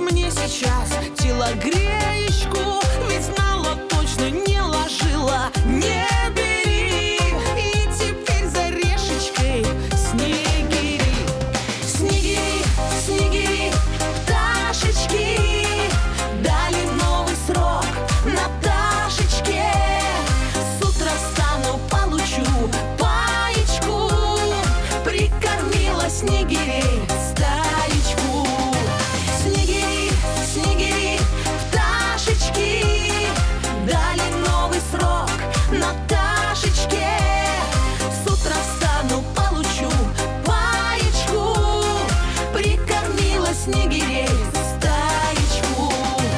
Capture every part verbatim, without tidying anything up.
мне сейчас телогреечку, ведь знала точно, не ложила. Не бери, и теперь за решечкой снегири. Снегири, снегири, пташечки дали новый срок Наташечке. С утра встану, получу паечку, прикормила снегирей стаечку. Снегири, снегири, пташечки дали новый срок Наташечке. С утра встану, получу паечку, прикормила снегирей стаечку.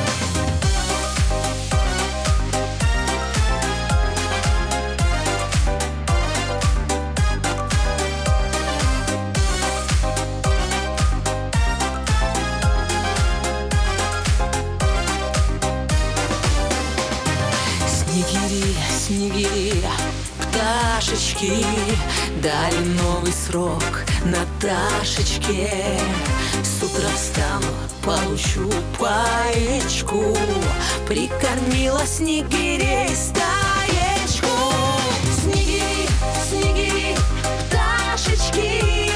Снегири, снегири, пташечки дали новый срок Наташечке. С утра встану, получу паечку, прикормила снегирей стаечку. Снегири, снегири, пташечки